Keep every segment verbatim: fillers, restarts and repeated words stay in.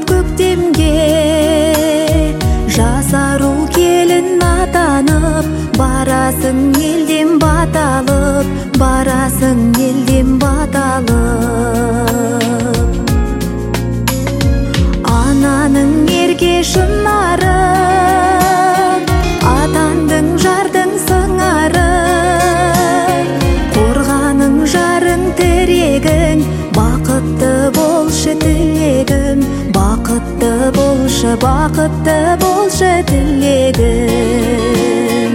бақыт көктемге, жасару келін атанып, барасың елден баталып, барасың елден баталып. Ананың ерке шынары, атандың жардың сыңары, қорғаның жарың тірегің, бақытты болшы тілегім, бақытты болшы, бақытты болшы тілегім.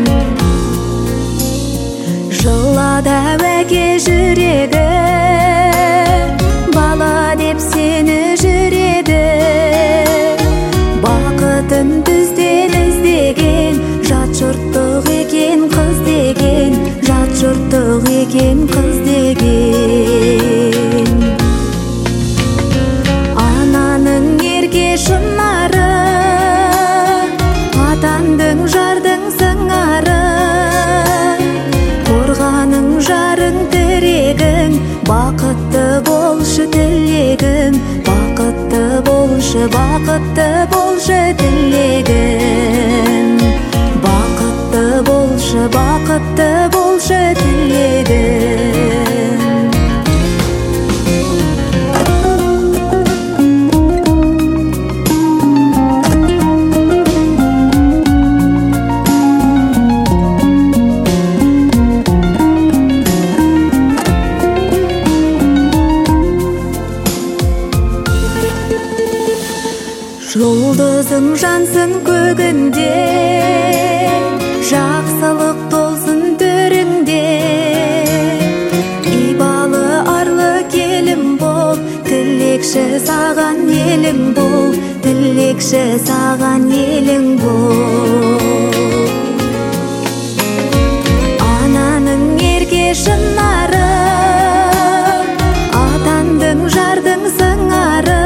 Жылада әке жүрегі, бала деп сені жүреді, бақытын түзден іздеген, жат жұрттық екен қыз деген, жат жұрттық екен қыз деген. Ананың ерке шынары, атандың жардың сыңары, қорғаның жарың тірегің, бақытты болшы тілегім, бақытты болшы, бақытты болшы тілегім, бақытты болшы, бақытты болшы тілегім. Жұлдызың жансың көгінде, жақсылық толсын төріңде, ибалы арлы келін бол, тілекші саған елің бол, тілекші саған елің бол. Ананың ерке шынары, атандың жардың сыңары,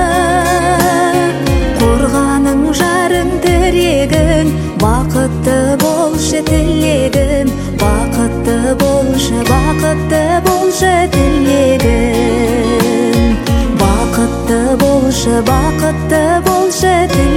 қорғаның жарың тірегің, бақытты болшы тілегім, бақытты болшы, бақытты болшы тілегім, бақытты болшы, бақытты болшы тілегім.